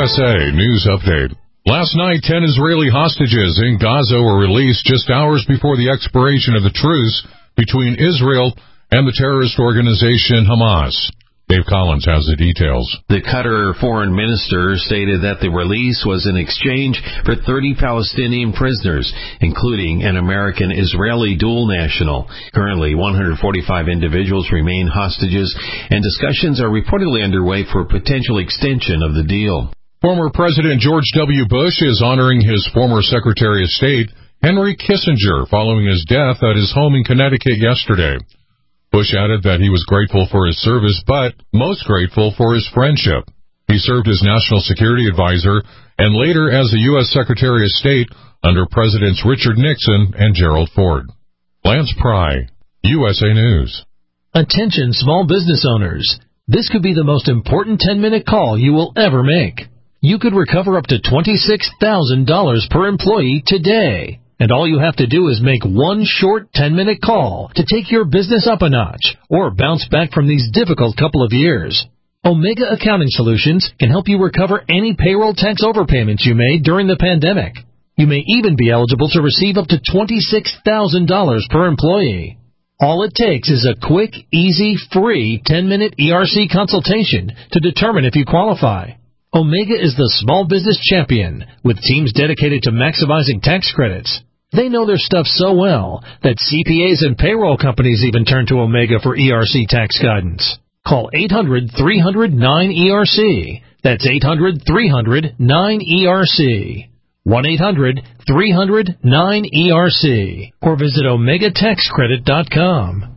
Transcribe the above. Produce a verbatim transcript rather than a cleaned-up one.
S A News Update. Last night, ten Israeli hostages in Gaza were released just hours before the expiration of the truce between Israel and the terrorist organization Hamas. Dave Collins has the details. The Qatar foreign minister stated that the release was in exchange for thirty Palestinian prisoners, including an American-Israeli dual national. Currently, one hundred forty-five individuals remain hostages, and discussions are reportedly underway for a potential extension of the deal. Former President George W. Bush is honoring his former Secretary of State, Henry Kissinger, following his death at his home in Connecticut yesterday. Bush added that he was grateful for his service, but most grateful for his friendship. He served as National Security Advisor and later as the U S Secretary of State under Presidents Richard Nixon and Gerald Ford. Lance Pry, U S A News. Attention small business owners. This could be the most important ten-minute call you will ever make. You could recover up to twenty-six thousand dollars per employee today. And all you have to do is make one short ten-minute call to take your business up a notch or bounce back from these difficult couple of years. Omega Accounting Solutions can help you recover any payroll tax overpayments you made during the pandemic. You may even be eligible to receive up to twenty-six thousand dollars per employee. All it takes is a quick, easy, free ten-minute E R C consultation to determine if you qualify. Omega is the small business champion with teams dedicated to maximizing tax credits. They know their stuff so well that C P As and payroll companies even turn to Omega for E R C tax guidance. Call eight hundred, three hundred, nine E R C. That's eight hundred, three hundred, nine E R C. one eight hundred, three hundred, nine E R C. Or visit omega tax credit dot com.